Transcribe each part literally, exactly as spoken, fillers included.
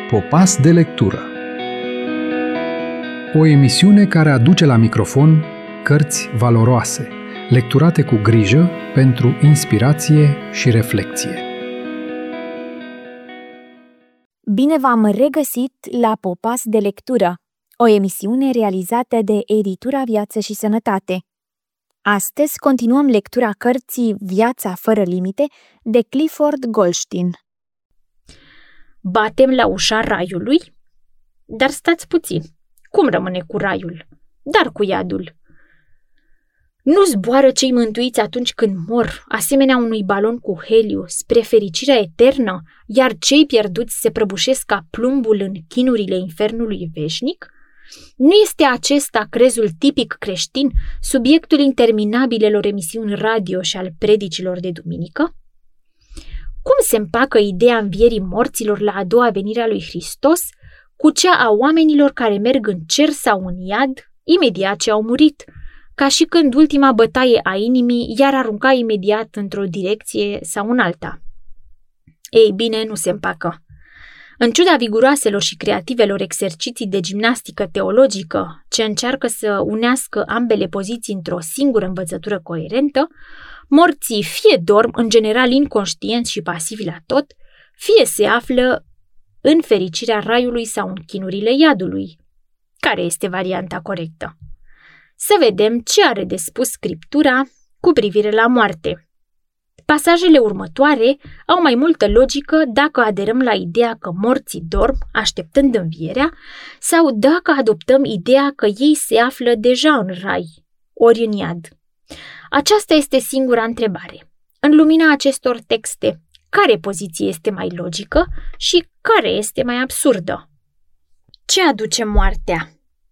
Popas de lectură. O emisiune care aduce la microfon cărți valoroase, lecturate cu grijă pentru inspirație și reflecție. Bine v-am regăsit la Popas de lectură, o emisiune realizată de Editura Viață și Sănătate. Astăzi continuăm lectura cărții Viața fără limite de Clifford Goldstein. Batem la ușa raiului? Dar stați puțin, cum rămâne cu raiul? Dar cu iadul? Nu zboară cei mântuiți atunci când mor, asemenea unui balon cu heliu, spre fericirea eternă, iar cei pierduți se prăbușesc ca plumbul în chinurile infernului veșnic? Nu este acesta crezul tipic creștin, subiectul interminabilelor emisiuni radio și al predicilor de duminică? Cum se împacă ideea învierii morților la a doua venire a lui Hristos cu cea a oamenilor care merg în cer sau în iad imediat ce au murit, ca și când ultima bătaie a inimii i-ar arunca imediat într-o direcție sau în alta? Ei bine, nu se împacă. În ciuda viguroaselor și creativelor exerciții de gimnastică teologică ce încearcă să unească ambele poziții într-o singură învățătură coerentă, morții fie dorm în general inconștienți și pasivi la tot, fie se află în fericirea raiului sau în chinurile iadului. Care este varianta corectă? Să vedem ce are de spus Scriptura cu privire la moarte. Pasajele următoare au mai multă logică dacă aderăm la ideea că morții dorm așteptând învierea sau dacă adoptăm ideea că ei se află deja în rai, ori în iad. Aceasta este singura întrebare. În lumina acestor texte, care poziție este mai logică și care este mai absurdă? Ce aduce moartea?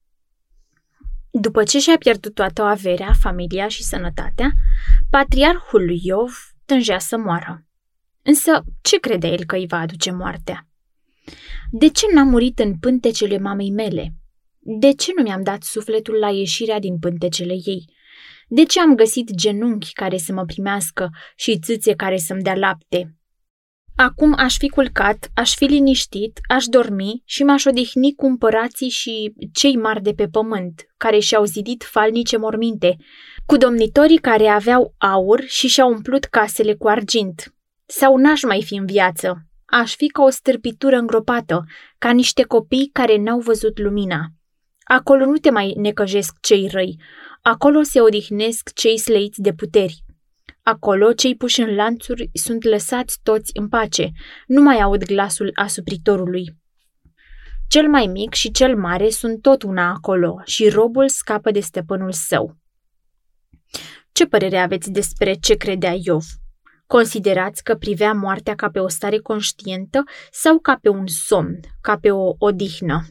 După ce și-a pierdut toată averea, familia și sănătatea, patriarhul lui Iov tângea să moară. Însă, ce crede el că îi va aduce moartea? De ce n-am murit în pântecele mamei mele? De ce nu mi-am dat sufletul la ieșirea din pântecele ei? De ce am găsit genunchi care să mă primească și țâțe care să-mi dea lapte? Acum aș fi culcat, aș fi liniștit, aș dormi și m-aș odihni cu împărații și cei mari de pe pământ, care și-au zidit falnice morminte, cu domnitorii care aveau aur și și-au umplut casele cu argint. Sau n-aș mai fi în viață, aș fi ca o stârpitură îngropată, ca niște copii care n-au văzut lumina. Acolo nu te mai necăjesc cei răi, acolo se odihnesc cei slăiți de puteri. Acolo, cei puși în lanțuri sunt lăsați toți în pace, nu mai aud glasul asupritorului. Cel mai mic și cel mare sunt tot una acolo și robul scapă de stăpânul său. Ce părere aveți despre ce credea Iov? Considerați că privea moartea ca pe o stare conștientă sau ca pe un somn, ca pe o odihnă?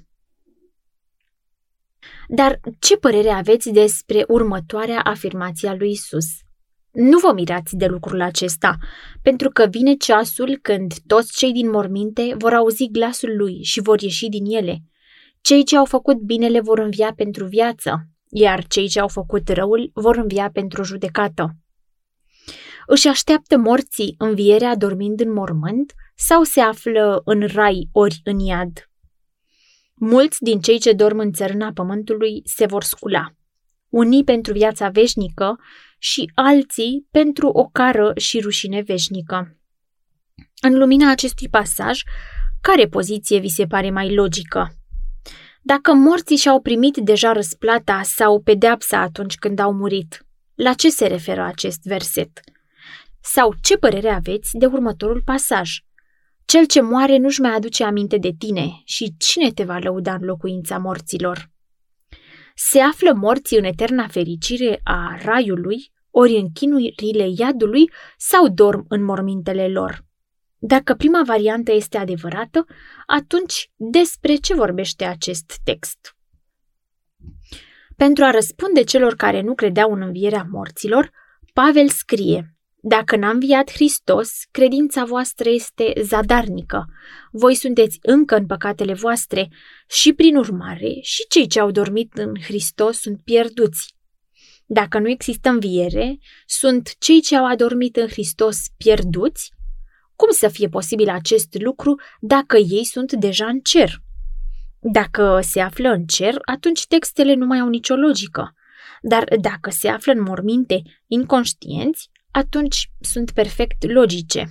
Dar ce părere aveți despre următoarea afirmație a lui Isus? Nu vă mirați de lucrul acesta, pentru că vine ceasul când toți cei din morminte vor auzi glasul lui și vor ieși din ele. Cei ce au făcut binele vor învia pentru viață, iar cei ce au făcut răul vor învia pentru judecată. Își așteaptă morții învierea dormind în mormânt sau se află în rai ori în iad? Mulți din cei ce dorm în țărâna pământului se vor scula, unii pentru viața veșnică și alții pentru o cară și rușine veșnică. În lumina acestui pasaj, care poziție vi se pare mai logică? Dacă morții și-au primit deja răsplata sau pedeapsa atunci când au murit, la ce se referă acest verset? Sau ce părere aveți de următorul pasaj? Cel ce moare nu-și mai aduce aminte de tine și cine te va lăuda în locuința morților? Se află morții în eterna fericire a raiului, ori în chinurile iadului, sau dorm în mormintele lor? Dacă prima variantă este adevărată, atunci despre ce vorbește acest text? Pentru a răspunde celor care nu credeau în învierea morților, Pavel scrie: Dacă n-a înviat Hristos, credința voastră este zadarnică. Voi sunteți încă în păcatele voastre și, prin urmare, și cei ce au dormit în Hristos sunt pierduți. Dacă nu există înviere, sunt cei ce au adormit în Hristos pierduți? Cum să fie posibil acest lucru dacă ei sunt deja în cer? Dacă se află în cer, atunci textele nu mai au nicio logică. Dar dacă se află în morminte inconștienți, atunci sunt perfect logice.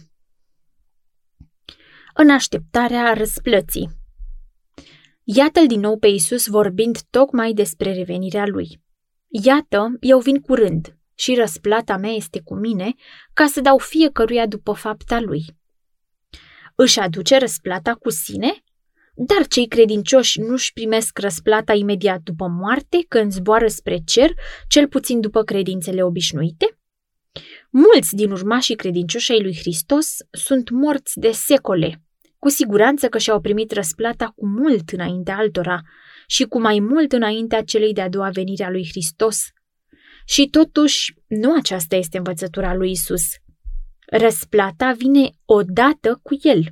În așteptarea răsplății. Iată-l din nou pe Iisus vorbind tocmai despre revenirea lui. Iată, eu vin curând și răsplata mea este cu mine ca să dau fiecăruia după fapta lui. Își aduce răsplata cu sine? Dar cei credincioși nu-și primesc răsplata imediat după moarte, când zboară spre cer, cel puțin după credințele obișnuite? Mulți din urmașii credincioși ai lui Hristos sunt morți de secole, cu siguranță că și-au primit răsplata cu mult înaintea altora și cu mai mult înaintea celei de-a doua venire a lui Hristos. Și totuși, nu aceasta este învățătura lui Isus. Răsplata vine odată cu el.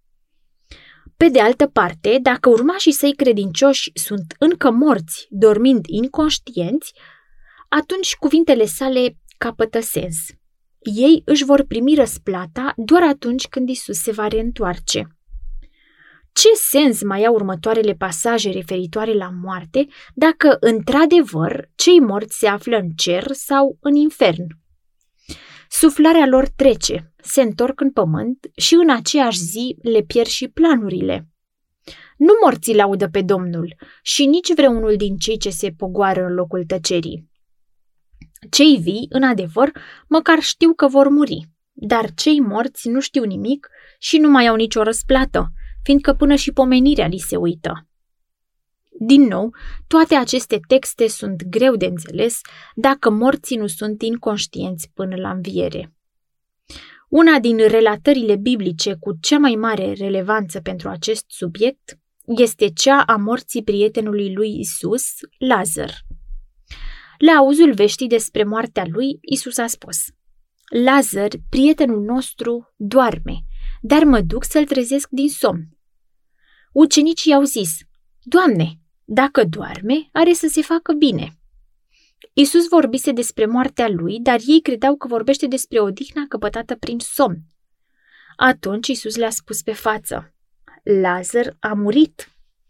Pe de altă parte, dacă urmașii săi credincioși sunt încă morți, dormind inconștienți, atunci cuvintele sale capătă sens. Ei își vor primi răsplata doar atunci când Isus se va reîntoarce. Ce sens mai au următoarele pasaje referitoare la moarte dacă, într-adevăr, cei morți se află în cer sau în infern? Suflarea lor trece, se întorc în pământ și în aceeași zi le pierd și planurile. Nu morții laudă pe Domnul și nici vreunul din cei ce se pogoară în locul tăcerii. Cei vii, în adevăr, măcar știu că vor muri, dar cei morți nu știu nimic și nu mai au nicio răsplată, fiindcă până și pomenirea li se uită. Din nou, toate aceste texte sunt greu de înțeles dacă morții nu sunt inconștienți până la înviere. Una din relatările biblice cu cea mai mare relevanță pentru acest subiect este cea a morții prietenului lui Isus, Lazar. La auzul veștii despre moartea lui, Isus a spus: Lazar, prietenul nostru, doarme, dar mă duc să-l trezesc din somn. Ucenicii i-au zis: Doamne, dacă doarme, are să se facă bine. Isus vorbise despre moartea lui, dar ei credeau că vorbește despre odihna căpătată prin somn. Atunci Isus le-a spus pe față: Lazar a murit.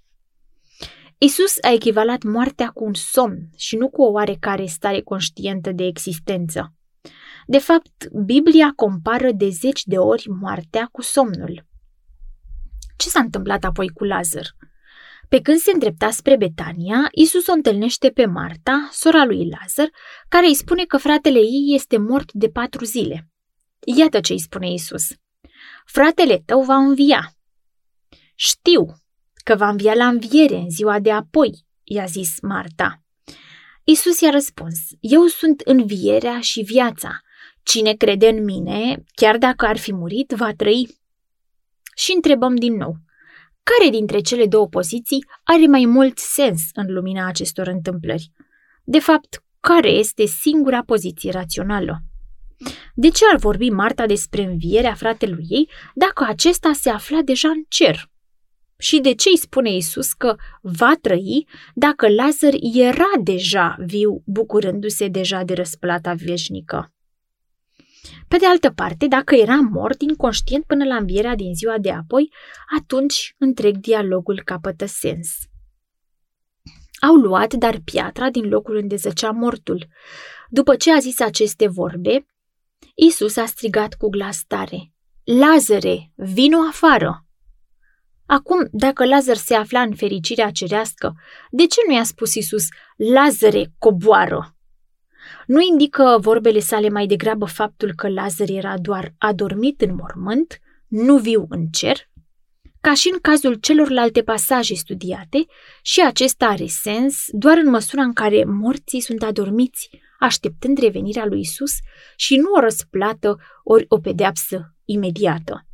Isus a echivalat moartea cu un somn și nu cu o oarecare stare conștientă de existență. De fapt, Biblia compară de zeci de ori moartea cu somnul. Ce s-a întâmplat apoi cu Lazar? Pe când se îndrepta spre Betania, Isus o întâlnește pe Marta, sora lui Lazar, care îi spune că fratele ei este mort de patru zile. Iată ce îi spune Isus: Fratele tău va învia. Știu că va învia la înviere în ziua de apoi, i-a zis Marta. Isus i-a răspuns: Eu sunt învierea și viața. Cine crede în mine, chiar dacă ar fi murit, va trăi. Și întrebăm din nou: care dintre cele două poziții are mai mult sens în lumina acestor întâmplări? De fapt, care este singura poziție rațională? De ce ar vorbi Marta despre învierea fratelui ei dacă acesta se afla deja în cer? Și de ce îi spune Isus că va trăi dacă Lazar era deja viu, bucurându-se deja de răsplata veșnică? Pe de altă parte, dacă era mort inconștient până la învierea din ziua de apoi, atunci întreg dialogul capătă sens. Au luat dar piatra din locul unde zăcea mortul. După ce a zis aceste vorbe, Isus a strigat cu glas tare: Lazare, vino afară! Acum, dacă Lazar se afla în fericirea cerească, de ce nu i-a spus Isus: Lazare, coboară? Nu indică vorbele sale mai degrabă faptul că Lazar era doar adormit în mormânt, nu viu în cer? Ca și în cazul celorlalte pasaje studiate, și acesta are sens doar în măsura în care morții sunt adormiți, așteptând revenirea lui Isus și nu o răsplată ori o pedeapsă imediată.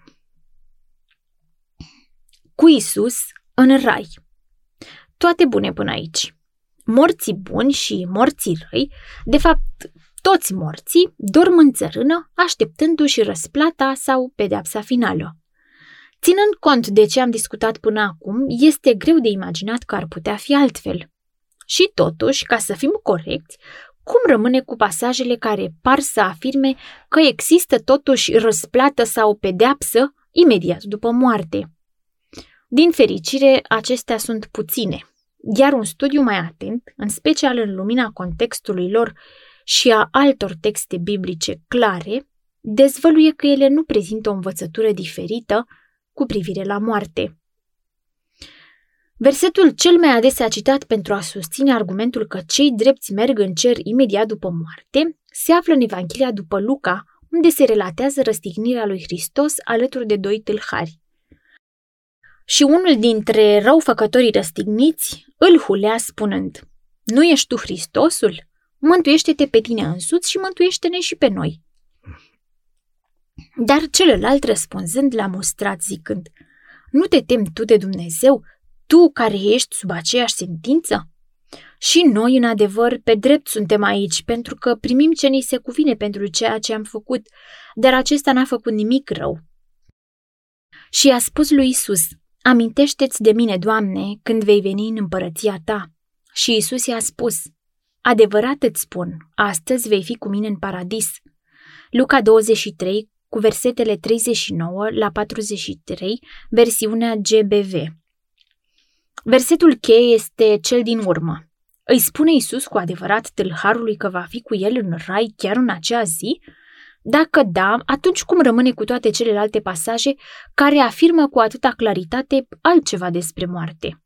Cu Isus în rai. Toate bune până aici. Morții buni și morții răi, de fapt toți morții, dorm în țărână, așteptându-și răsplata sau pedeapsa finală. Ținând cont de ce am discutat până acum, este greu de imaginat că ar putea fi altfel. Și totuși, ca să fim corecți, cum rămâne cu pasajele care par să afirme că există totuși răsplată sau pedeapsă imediat după moarte? Din fericire, acestea sunt puține, iar un studiu mai atent, în special în lumina contextului lor și a altor texte biblice clare, dezvăluie că ele nu prezintă o învățătură diferită cu privire la moarte. Versetul cel mai adesea citat pentru a susține argumentul că cei drepți merg în cer imediat după moarte se află în Evanghelia după Luca, unde se relatează răstignirea lui Hristos alături de doi tâlhari. Și unul dintre răufăcătorii răstigniți îl hulea spunând: "Nu ești tu Hristosul? Mântuiește-te pe tine însuți și mântuiește-ne și pe noi." Dar celălalt răspunzând l-a mustrat zicând: "Nu te temi tu de Dumnezeu, tu care ești sub aceeași sentință? Și noi, în adevăr, pe drept suntem aici, pentru că primim ce ni se cuvine pentru ceea ce am făcut, dar acesta n-a făcut nimic rău." Și i-a spus lui Iisus: "Amintește-ți de mine, Doamne, când vei veni în împărăția ta." Și Iisus i-a spus: "Adevărat îți spun, astăzi vei fi cu mine în paradis." Luca douăzeci și trei, cu versetele treizeci și nouă la patruzeci și trei, versiunea G B V. Versetul cheie este cel din urmă. Îi spune Iisus cu adevărat tâlharului că va fi cu el în rai chiar în acea zi? Dacă da, atunci cum rămâne cu toate celelalte pasaje care afirmă cu atâta claritate altceva despre moarte?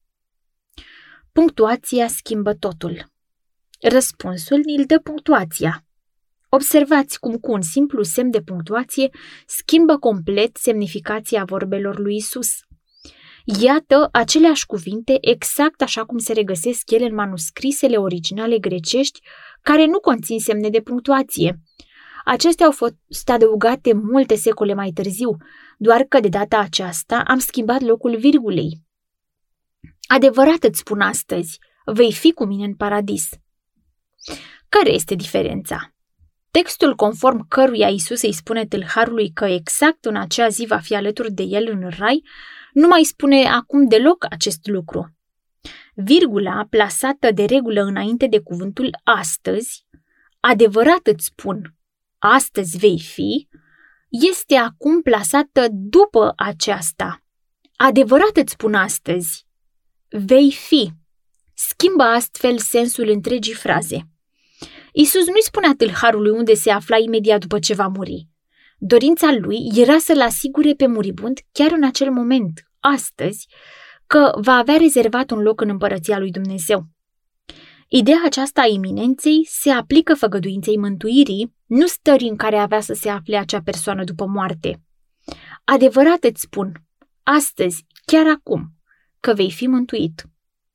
Punctuația schimbă totul. Răspunsul îl dă punctuația. Observați cum cu un simplu semn de punctuație schimbă complet semnificația vorbelor lui Iisus. Iată aceleași cuvinte exact așa cum se regăsesc ele în manuscrisele originale grecești care nu conțin semne de punctuație. Acestea au fost adăugate multe secole mai târziu, doar că de data aceasta am schimbat locul virgulei. Adevărat îți spun astăzi, vei fi cu mine în paradis. Care este diferența? Textul conform căruia Iisus îi spune tâlharului că exact în acea zi va fi alături de el în rai, nu mai spune acum deloc acest lucru. Virgula, plasată de regulă înainte de cuvântul astăzi, adevărat îți spun, astăzi vei fi, este acum plasată după aceasta. Adevărat îți spun astăzi, vei fi. Schimbă astfel sensul întregii fraze. Iisus nu-i spunea tâlharului unde se afla imediat după ce va muri. Dorința lui era să-l asigure pe muribund chiar în acel moment, astăzi, că va avea rezervat un loc în împărăția lui Dumnezeu. Ideea aceasta a iminenței se aplică făgăduinței mântuirii, nu stării în care avea să se afle acea persoană după moarte. Adevărat îți spun, astăzi, chiar acum, că vei fi mântuit.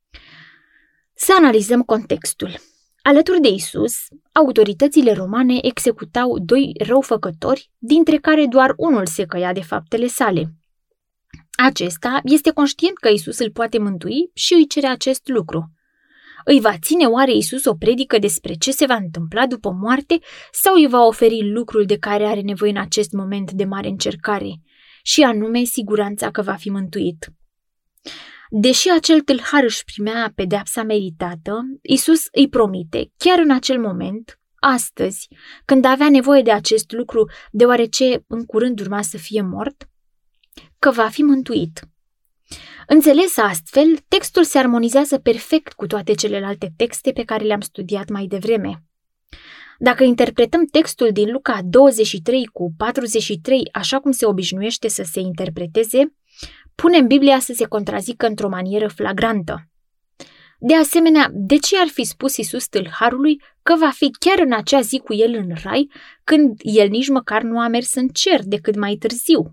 Să analizăm contextul. Alături de Iisus, autoritățile romane executau doi răufăcători, dintre care doar unul se căia de faptele sale. Acesta este conștient că Iisus îl poate mântui și îi cere acest lucru. Îi va ține oare Iisus o predică despre ce se va întâmpla după moarte sau îi va oferi lucrul de care are nevoie în acest moment de mare încercare, și anume siguranța că va fi mântuit? Deși acel tâlhar își primea pedeapsa meritată, Iisus îi promite, chiar în acel moment, astăzi, când avea nevoie de acest lucru, deoarece în curând urma să fie mort, că va fi mântuit. Înțeles astfel, textul se armonizează perfect cu toate celelalte texte pe care le-am studiat mai devreme. Dacă interpretăm textul din Luca douăzeci și trei cu patruzeci și trei așa cum se obișnuiește să se interpreteze, punem Biblia să se contrazică într-o manieră flagrantă. De asemenea, de ce ar fi spus Iisus tâlharului că va fi chiar în acea zi cu el în rai, când el nici măcar nu a mers în cer decât mai târziu?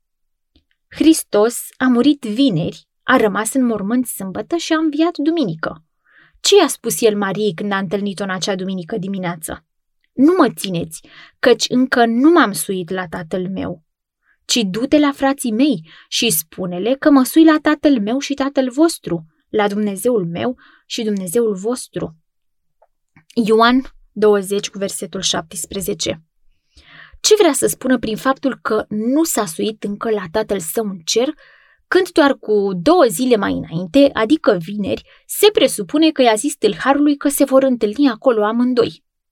Hristos a murit vineri, a rămas în mormânt sâmbătă și a înviat duminică. Ce i-a spus el Mariei când a întâlnit-o în acea duminică dimineață? Nu mă țineți, căci încă nu m-am suit la tatăl meu, ci du-te la frații mei și spune-le că mă sui la tatăl meu și tatăl vostru, la Dumnezeul meu și Dumnezeul vostru. Ioan douăzeci cu versetul șaptesprezece. Ce vrea să spună prin faptul că nu s-a suit încă la tatăl său în cer, când doar cu două zile mai înainte, adică vineri, se presupune că i-a zis tâlharului că se vor întâlni acolo amândoi?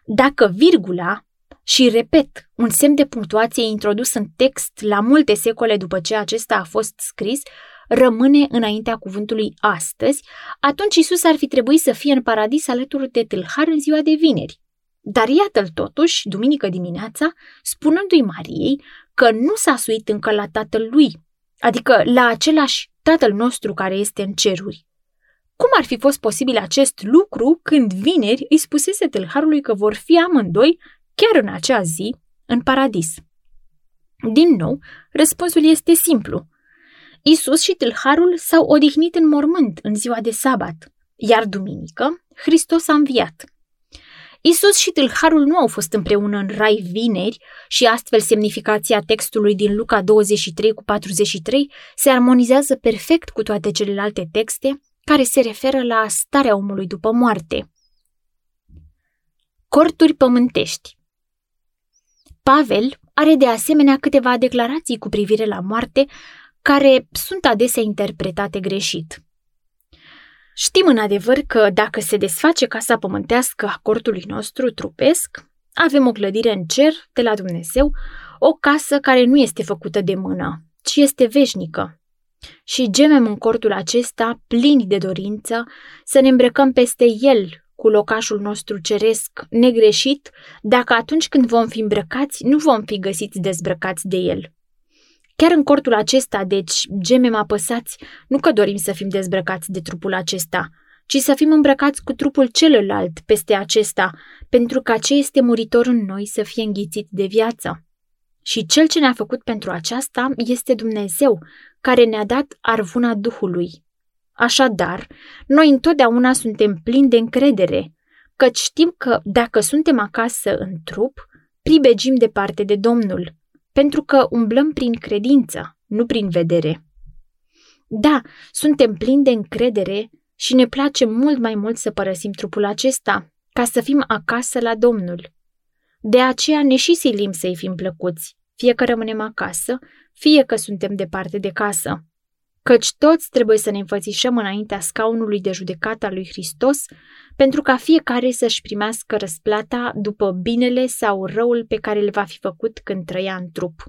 Dacă virgula, și repet, un semn de punctuație introdus în text la multe secole după ce acesta a fost scris, rămâne înaintea cuvântului astăzi, atunci Iisus ar fi trebuit să fie în paradis alături de tâlhar în ziua de vineri. Dar iată-l totuși, duminică dimineața, spunându-i Mariei că nu s-a suit încă la tatăl lui, adică la același tatăl nostru care este în ceruri. Cum ar fi fost posibil acest lucru când vineri îi spusese tâlharului că vor fi amândoi, chiar în acea zi, în paradis? Din nou, răspunsul este simplu. Iisus și tâlharul s-au odihnit în mormânt în ziua de sabat, iar duminică Hristos a înviat. Iisus și tâlharul nu au fost împreună în rai vineri și astfel semnificația textului din Luca douăzeci și trei cu patruzeci și trei se armonizează perfect cu toate celelalte texte care se referă la starea omului după moarte. Corturi pământești. Pavel are de asemenea câteva declarații cu privire la moarte care sunt adesea interpretate greșit. Știm în adevăr că dacă se desface casa pământească a cortului nostru trupesc, avem o clădire în cer de la Dumnezeu, o casă care nu este făcută de mână, ci este veșnică. Și gemem în cortul acesta, plini de dorință, să ne îmbrăcăm peste el cu locașul nostru ceresc, negreșit, dacă atunci când vom fi îmbrăcați, nu vom fi găsiți dezbrăcați de el. Chiar în cortul acesta, deci, gemem apăsați, nu că dorim să fim dezbrăcați de trupul acesta, ci să fim îmbrăcați cu trupul celălalt peste acesta, pentru ca ce este muritor în noi să fie înghițit de viață. Și cel ce ne-a făcut pentru aceasta este Dumnezeu, care ne-a dat arvuna Duhului. Așadar, noi întotdeauna suntem plini de încredere, căci știm că dacă suntem acasă în trup, pribegim departe de Domnul, pentru că umblăm prin credință, nu prin vedere. Da, suntem plini de încredere și ne place mult mai mult să părăsim trupul acesta, ca să fim acasă la Domnul. De aceea ne și silim să-i fim plăcuți, fie că rămânem acasă, fie că suntem departe de casă. Căci toți trebuie să ne înfățișăm înaintea scaunului de judecată al lui Hristos, pentru ca fiecare să-și primească răsplata după binele sau răul pe care îl va fi făcut când trăia în trup.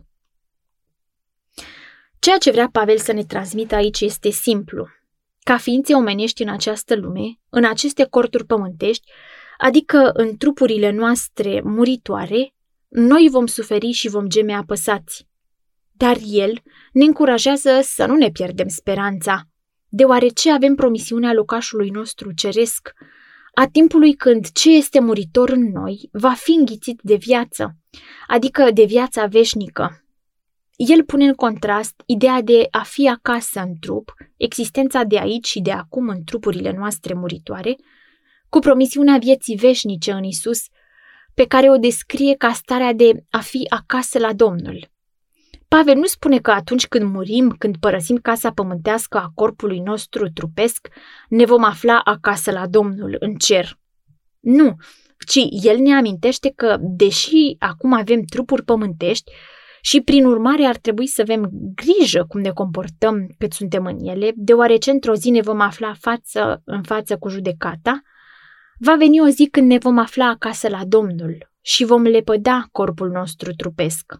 Ceea ce vrea Pavel să ne transmită aici este simplu. Ca ființe omenești în această lume, în aceste corturi pământești, adică în trupurile noastre muritoare, noi vom suferi și vom geme apăsați. Dar el ne încurajează să nu ne pierdem speranța, deoarece avem promisiunea locașului nostru ceresc, a timpului când ce este muritor în noi va fi înghițit de viață, adică de viața veșnică. El pune în contrast ideea de a fi acasă în trup, existența de aici și de acum în trupurile noastre muritoare, cu promisiunea vieții veșnice în Isus, pe care o descrie ca starea de a fi acasă la Domnul. Pavel nu spune că atunci când murim, când părăsim casa pământească a corpului nostru trupesc, ne vom afla acasă la Domnul, în cer. Nu, ci el ne amintește că, deși acum avem trupuri pământești și prin urmare ar trebui să avem grijă cum ne comportăm cât suntem în ele, deoarece într-o zi ne vom afla față în față cu judecata, va veni o zi când ne vom afla acasă la Domnul și vom lepăda corpul nostru trupesc.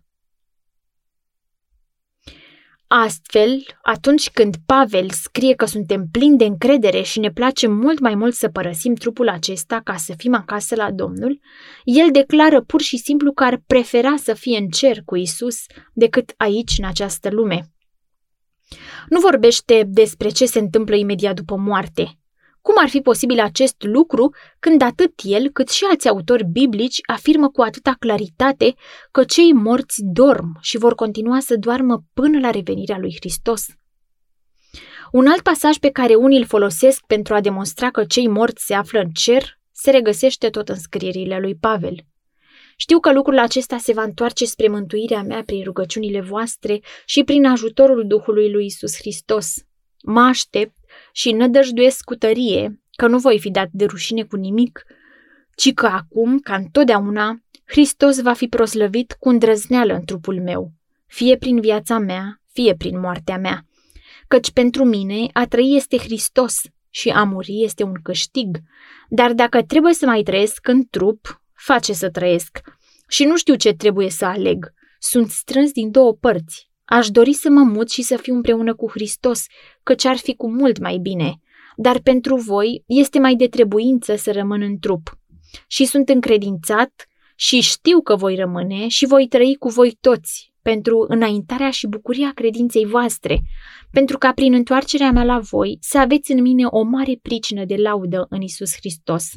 Astfel, atunci când Pavel scrie că suntem plini de încredere și ne place mult mai mult să părăsim trupul acesta ca să fim acasă la Domnul, el declară pur și simplu că ar prefera să fie în cer cu Isus decât aici în această lume. Nu vorbește despre ce se întâmplă imediat după moarte. Cum ar fi posibil acest lucru când atât el cât și alți autori biblici afirmă cu atâta claritate că cei morți dorm și vor continua să doarmă până la revenirea lui Hristos? Un alt pasaj pe care unii îl folosesc pentru a demonstra că cei morți se află în cer se regăsește tot în scrierile lui Pavel. Știu că lucrul acesta se va întoarce spre mântuirea mea prin rugăciunile voastre și prin ajutorul Duhului lui Iisus Hristos. Mă aștept și nădăjduiesc cu tărie că nu voi fi dat de rușine cu nimic, ci că acum, ca întotdeauna, Hristos va fi proslăvit cu îndrăzneală în trupul meu, fie prin viața mea, fie prin moartea mea. Căci pentru mine a trăi este Hristos și a muri este un câștig, dar dacă trebuie să mai trăiesc în trup, face să trăiesc și nu știu ce trebuie să aleg. Sunt strâns din două părți. Aș dori să mă mut și să fiu împreună cu Hristos, căci ar fi cu mult mai bine. Dar pentru voi este mai de trebuință să rămân în trup. Și sunt încredințat și știu că voi rămâne și voi trăi cu voi toți pentru înaintarea și bucuria credinței voastre, pentru ca prin întoarcerea mea la voi să aveți în mine o mare pricină de laudă în Iisus Hristos.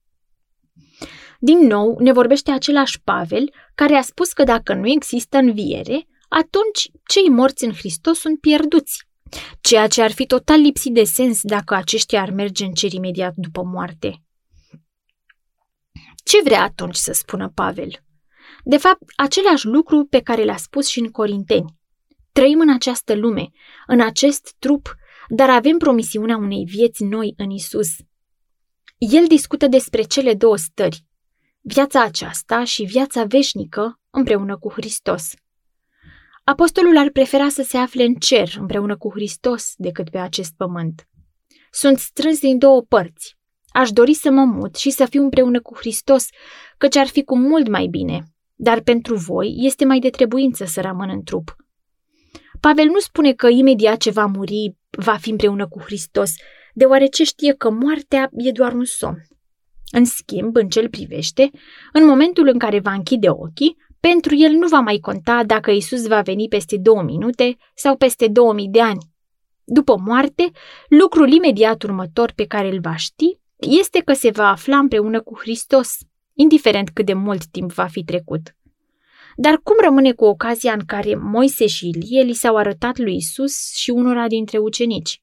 Din nou ne vorbește același Pavel, care a spus că dacă nu există înviere, atunci cei morți în Hristos sunt pierduți, ceea ce ar fi total lipsit de sens dacă aceștia ar merge în cer imediat după moarte. Ce vrea atunci să spună Pavel? De fapt, același lucru pe care l-a spus și în Corinteni. Trăim în această lume, în acest trup, dar avem promisiunea unei vieți noi în Isus. El discută despre cele două stări, viața aceasta și viața veșnică împreună cu Hristos. Apostolul ar prefera să se afle în cer împreună cu Hristos decât pe acest pământ. Sunt strâns din două părți. Aș dori să mă mut și să fiu împreună cu Hristos, căci ar fi cu mult mai bine, dar pentru voi este mai de trebuință să rămân în trup. Pavel nu spune că imediat ce va muri, va fi împreună cu Hristos, deoarece știe că moartea e doar un somn. În schimb, în ce-l privește, în momentul în care va închide ochii, pentru el nu va mai conta dacă Iisus va veni peste două minute sau peste două mii de ani. După moarte, lucrul imediat următor pe care îl va ști este că se va afla împreună cu Hristos, indiferent cât de mult timp va fi trecut. Dar cum rămâne cu ocazia în care Moise și Ilie li s-au arătat lui Iisus și unora dintre ucenici?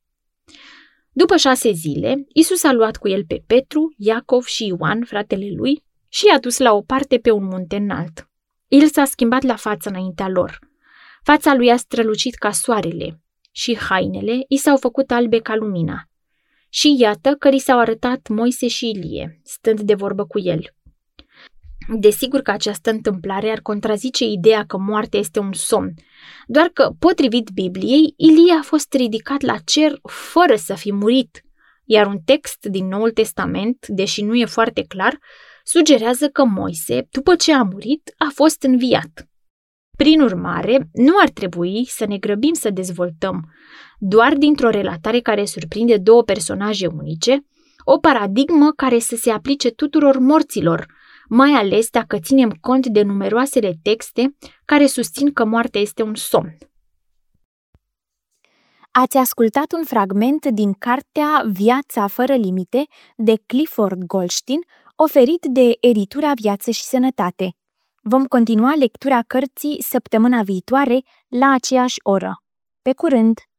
După șase zile, Iisus a luat cu el pe Petru, Iacov și Ioan, fratele lui, și i-a dus la o parte pe un munte înalt. El s-a schimbat la față înaintea lor. Fața lui a strălucit ca soarele și hainele i s-au făcut albe ca lumina. Și iată că li s-au arătat Moise și Ilie, stând de vorbă cu el. Desigur că această întâmplare ar contrazice ideea că moartea este un somn, doar că, potrivit Bibliei, Ilie a fost ridicat la cer fără să fi murit, iar un text din Noul Testament, deși nu e foarte clar, sugerează că Moise, după ce a murit, a fost înviat. Prin urmare, nu ar trebui să ne grăbim să dezvoltăm, doar dintr-o relatare care surprinde două personaje unice, o paradigmă care să se aplice tuturor morților, mai ales dacă ținem cont de numeroasele texte care susțin că moartea este un somn. Ați ascultat un fragment din cartea Viața fără limite de Clifford Goldstein, oferit de Editura Viață și Sănătate. Vom continua lectura cărții săptămâna viitoare la aceeași oră. Pe curând!